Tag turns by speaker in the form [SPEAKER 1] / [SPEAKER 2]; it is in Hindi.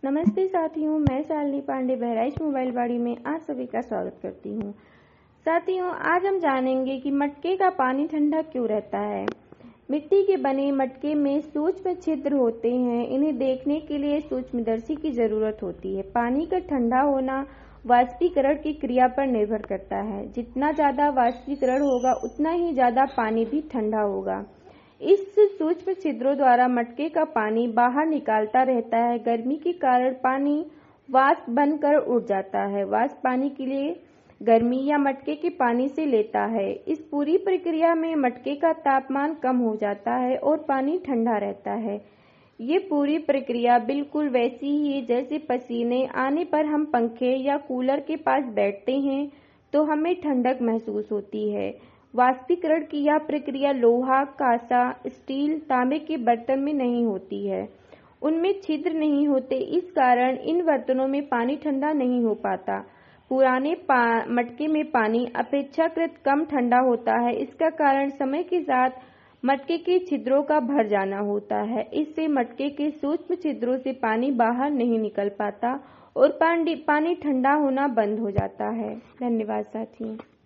[SPEAKER 1] नमस्ते साथियों, मैं शालिनी पांडे बहराइच मोबाइल बाड़ी में आप सभी का स्वागत करती हूँ। साथियों, आज हम जानेंगे कि मटके का पानी ठंडा क्यों रहता है। मिट्टी के बने मटके में सूक्ष्म छिद्र होते हैं। इन्हें देखने के लिए सूक्ष्मदर्शी की जरूरत होती है। पानी का ठंडा होना वाष्पीकरण की क्रिया पर निर्भर करता है। जितना ज्यादा वाष्पीकरण होगा उतना ही ज्यादा पानी भी ठंडा होगा। इस सूक्ष्म छिद्रों द्वारा मटके का पानी बाहर निकालता रहता है। गर्मी के कारण पानी वाष्प बनकर उड़ जाता है। वाष्प पानी के लिए गर्मी या मटके के पानी से लेता है। इस पूरी प्रक्रिया में मटके का तापमान कम हो जाता है और पानी ठंडा रहता है। ये पूरी प्रक्रिया बिल्कुल वैसी ही है जैसे पसीने आने पर हम पंखे या कूलर के पास बैठते हैं तो हमें ठंडक महसूस होती है। वाष्पीकरण की यह प्रक्रिया लोहा, कांसा, स्टील, तांबे के बर्तन में नहीं होती है। उनमें छिद्र नहीं होते, इस कारण इन बर्तनों में पानी ठंडा नहीं हो पाता। पुराने मटके में पानी अपेक्षाकृत कम ठंडा होता है। इसका कारण समय के साथ मटके के छिद्रों का भर जाना होता है। इससे मटके के सूक्ष्म छिद्रों से पानी बाहर नहीं निकल पाता और पानी ठंडा होना बंद हो जाता है। धन्यवाद साथियों।